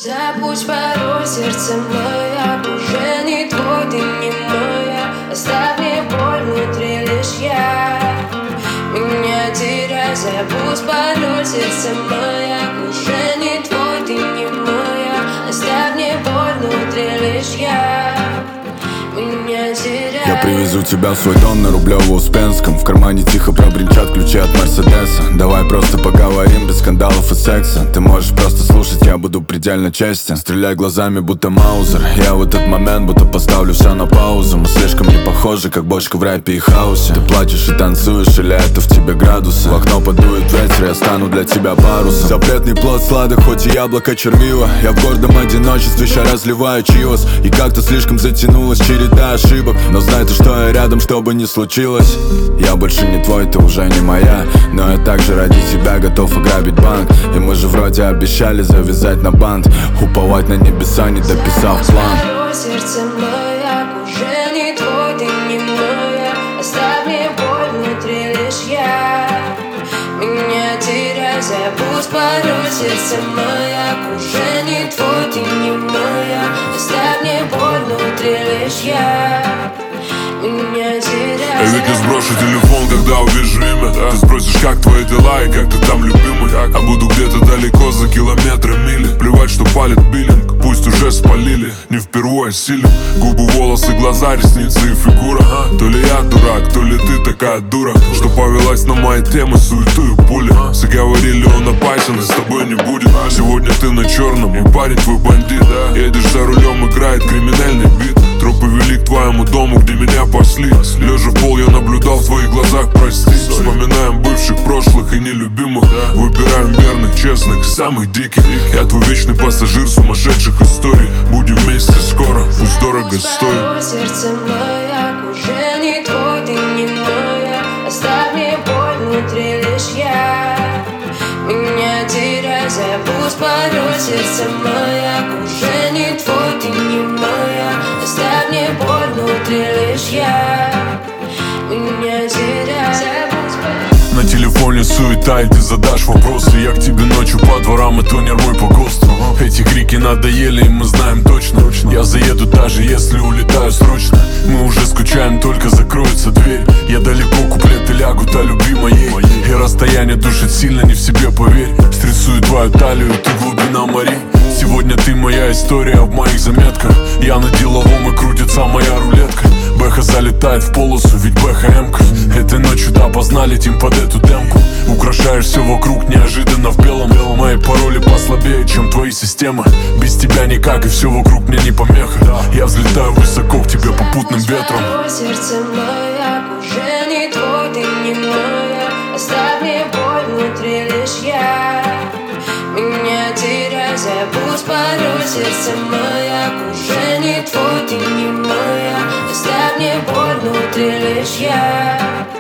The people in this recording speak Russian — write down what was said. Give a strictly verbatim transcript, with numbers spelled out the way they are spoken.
Забудь пароль, сердце мое, уже не твой, ты не моя. Оставь мне боль внутри, лишь я меня теряй. Забудь пароль, сердце мое, уже не твой, ты не моя. Оставь мне боль внутри, лишь я меня теряй. Я привезу тебя в свой дом на Рублево-Успенском. В кармане тихо пробринчат ключи от Мерседеса. Давай просто поговорим без скандалов и секса. Ты можешь просто слушать, я буду предельно честен. Стреляй глазами, будто Маузер. Я в этот момент будто поставлю все на паузу. Мы слишком не похожи, как бочка в рэпе и хаосе. Ты плачешь и танцуешь, или это в тебе градусы? В окно подует ветер, я стану для тебя парусом. Запретный плод сладок, хоть и яблоко червиво. Я в гордом одиночестве ща разливаю чивос. И как-то слишком затянулась череда ошибок. Но знай ты, что я рядом, что бы ни случилось. Я больше не твой, ты уже не моя. Но я также ради тебя готов ограбить банк. И мы же вроде обещали завязать на бант. Уповать на небеса, не дописав план. Сердце мое, уже не твой, ты не моя. Оставь мне боль внутри, лишь я меня теряй. Забудь пароль, сердце мое, уже не твой, ты не моя. Оставь мне боль внутри, лишь я меня теряй. Я ведь не сброшу телефон, когда увижу имя. Ты спросишь, как твои дела и как ты там, любимый. А буду где-то далеко, за километры, мили. Плевать, что палит биллинг, пусть уже спалили. Не впервые силен. Губы, волосы, глаза, ресницы и фигура. То ли я дурак, то ли ты такая дура, что повелась на мои темы, суету и пули. Все говорили, он опасен и с тобой не будет. Сегодня ты на черном, и парень твой бандит. Едешь за рулем, играет криминальный бит. Тропы вели к твоему дому, где меня пасли. Лежа в пол, я наблюдал в твоих глазах, прости. Вспоминаем бывших, прошлых и нелюбимых. Выбираем верных, честных, самых диких. Я твой вечный пассажир сумасшедших историй. Будем вместе скоро, пусть дорого стоит. Сердце мое, уже не твой, ты не моя. Оставь мне боль внутри, лишь я меня теряй. Забудь пароль, сердце мое, уже не твой, ты не моя. Оставь мне боль внутри, лишь я меня теряй. На телефоне суета, и ты задашь вопросы. Я к тебе ночью по дворам, и тонер мой по ГОСТу. Эти крики надоели, и мы знаем точно. Я заеду, даже если улетаю срочно. Мы уже скучаем, только закроется дверь. Я далеко, куплеты лягут о любви моей. И расстояние душит сильно, не в себе, поверь. Стрессует твою талию, ты глубина морей. Сегодня ты моя история в моих заметках. Я на деловом, и крутится моя рулетка. Бэха залетает в полосу, ведь Бэха эмка. Этой ночью да, познали тим под эту демку. Украшаешь все вокруг неожиданно в белом. Мои пароли послабее, чем твои системы. Без тебя никак, и все вокруг мне не помеха. Я взлетаю высоко к тебе попутным ветром. Сердце мое, уже не твой, ты не моя. Оставь мне боль внутри, лишь я меня теряй. Забудь пароль, сердце мое, уже не твой, ты не моя. Оставь мне боль внутри, лишь я